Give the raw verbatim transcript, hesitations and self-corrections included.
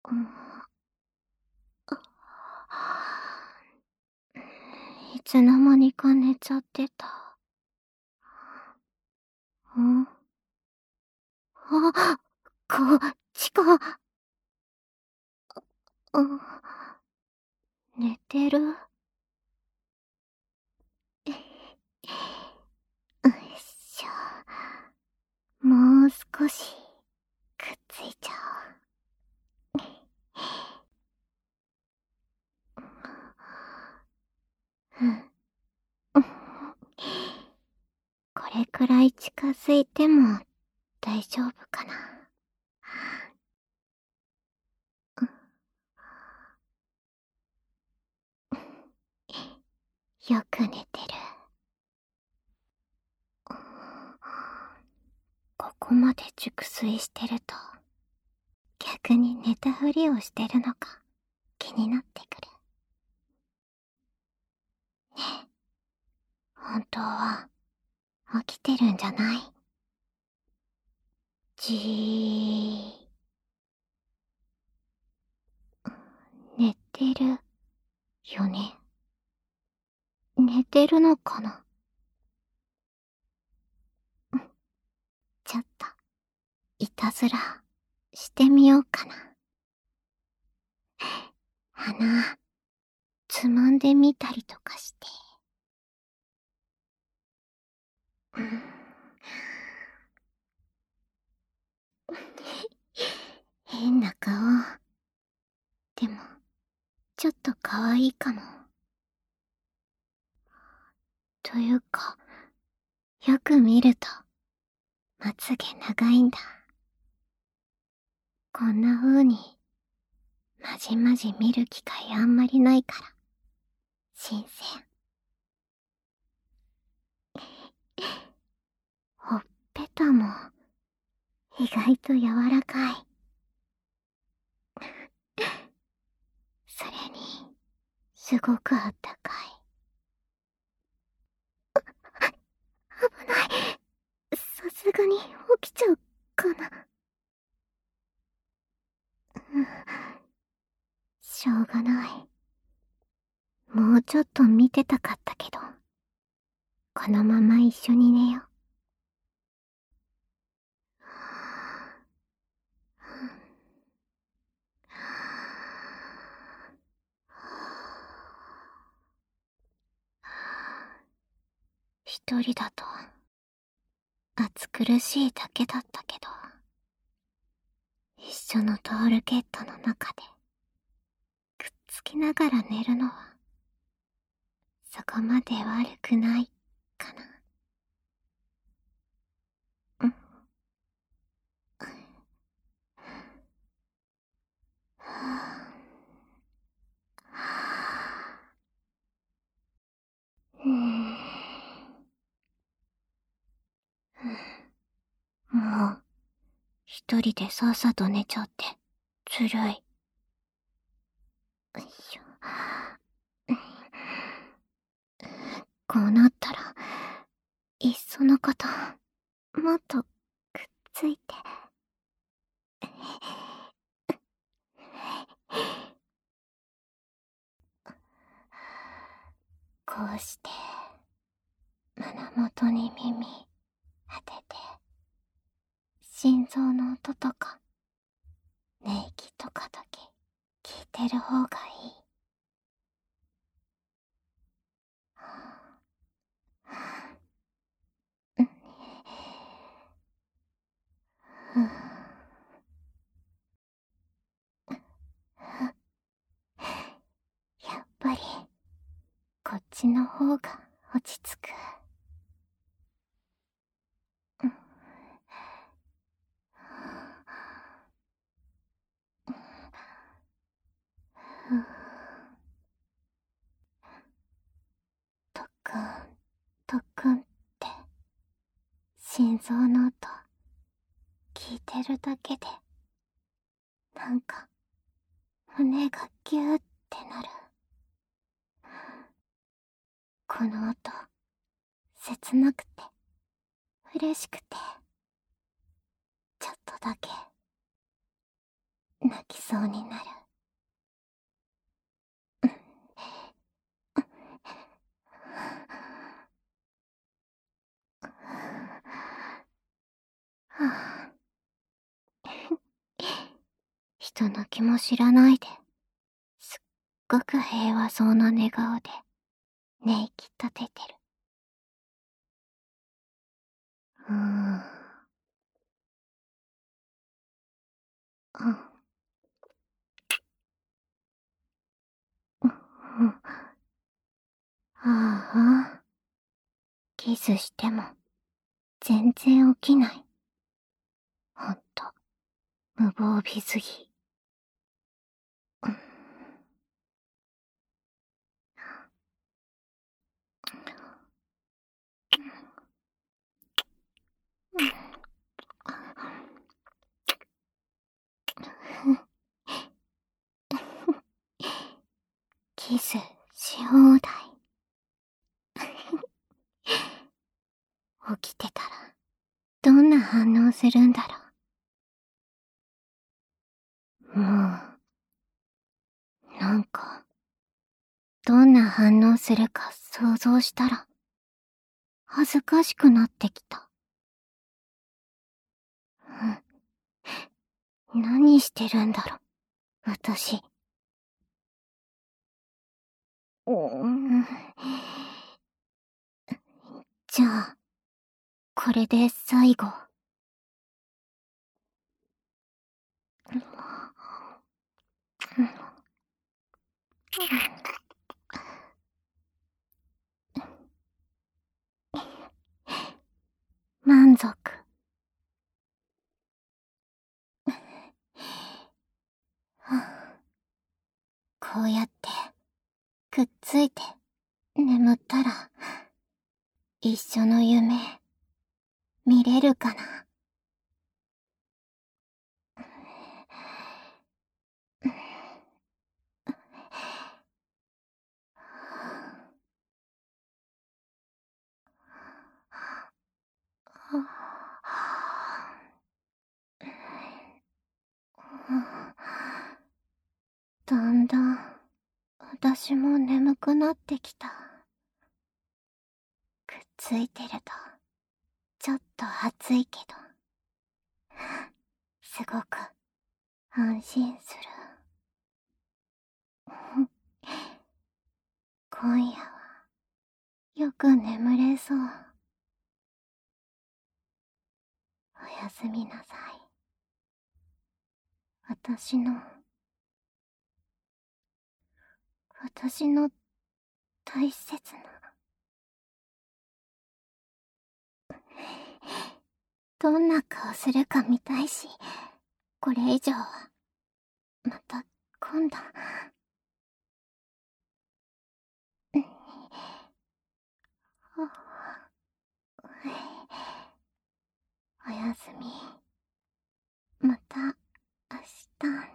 うん。いつの間にか寝ちゃってた。ん？あ、こっちか。うん。寝てる？うっしょ。もう少し、くっついちゃう。うん。これくらい近づいても大丈夫かな。よく寝てる。ここまで熟睡してると、逆に寝たふりをしてるのか気になってくる。ねえ、本当は起きてるんじゃない？じー。寝てるよね。寝てるのかな。ちょっと、いたずら、してみようかな。鼻、つまんでみたりとかして。うん。変な顔。でも、ちょっと可愛いかも。というか、よく見ると、まつげ長いんだ。こんな風に、まじまじ見る機会あんまりないから、新鮮。ほっぺたも、意外と柔らかい。それに、すごくあったかい。危ない。さすがに起きちゃうかな。うん。しょうがない。もうちょっと見てたかったけど、このまま一緒に寝よう。一人だと、暑苦しいだけだったけど、一緒のトールケットの中で、くっつきながら寝るのは、そこまで悪くないかな。うん。うーん。もう、一人でさっさと寝ちゃって、ずるい。よいしょ。こうなったら、いっそのこと、もっとくっついて。こうして、胸元に耳当てて、心臓の音とか、寝息とかだけ聞いてる方がいい。うん。やっぱり、こっちの方が落ち着く。うん。とっくん、とっくんって、心臓の音、聞いてるだけで、なんか、胸がギューってなる。この音、切なくて、嬉しくて、ちょっとだけ、 泣きそうになる。はぁ人の気も知らないで、すっごく平和そうな寝顔で、寝息立ててる。うーん。うん。うん。ああ。キスしても、全然起きない。ほんと、無防備すぎ。うん。キスし放題。起きてたら、どんな反応するんだろう。もう、なんか、どんな反応するか想像したら、恥ずかしくなってきた。うん。何してるんだろう、私。うーん。じゃあ、これで最後。満足。こうやってくっついて眠ったら一緒の夢見れるかな。だんだん私も眠くなってきた。くっついてるとちょっと暑いけどすごく安心する。今夜はよく眠れそう。おやすみなさい。私の私の大切な。どんな顔するか見たいし、これ以上はまた今度。おやすみ。また明日。